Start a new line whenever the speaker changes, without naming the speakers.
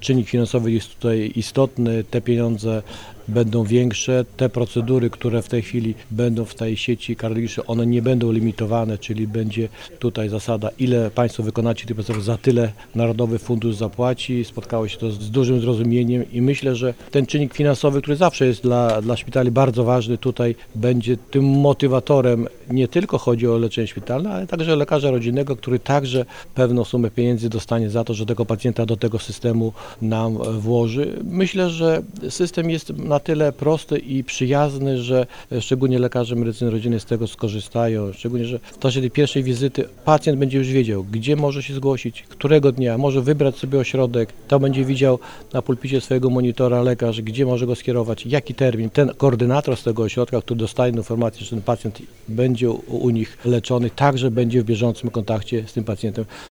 czynnik finansowy jest tutaj istotny, te pieniądze będą większe, te procedury, które w tej chwili będą w tej sieci kardiologicznej, one nie będą limitowane, czyli będzie tutaj zasada, ile Państwo wykonacie tych procedur, za tyle Narodowy Fundusz zapłaci. Spotkało się to z dużym zrozumieniem i myślę, że ten czynnik finansowy, który zawsze jest dla szpitali bardzo ważny, tutaj będzie tym motywatorem. Nie tylko chodzi o leczenie szpitalne, ale także lekarza rodzinnego, który także pewną sumę pieniędzy dostanie za to, że tego pacjenta do tego systemu nam włoży. Myślę, że system jest na tyle prosty i przyjazny, że szczególnie lekarze medycyny rodzinnej z tego skorzystają, szczególnie, że w czasie tej pierwszej wizyty pacjent będzie już wiedział, gdzie może się zgłosić, którego dnia, może wybrać sobie ośrodek, to będzie widział na pulpicie swojego monitora lekarz, gdzie może go skierować, jaki termin. Ten koordynator z tego ośrodka, który dostaje informację, że ten pacjent będzie u nich leczony, także będzie w bieżącym kontakcie z tym pacjentem.